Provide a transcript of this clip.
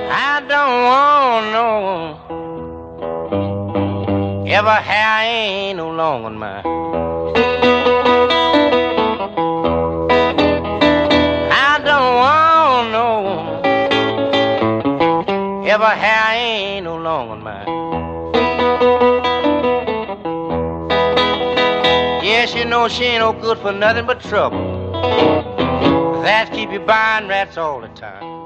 I don't want no ever hair ain't no long on mine. I don't want no ever hair ain't no long on mine. Yes, you know she ain't no good for nothing but trouble. That keep you buying rats all the time.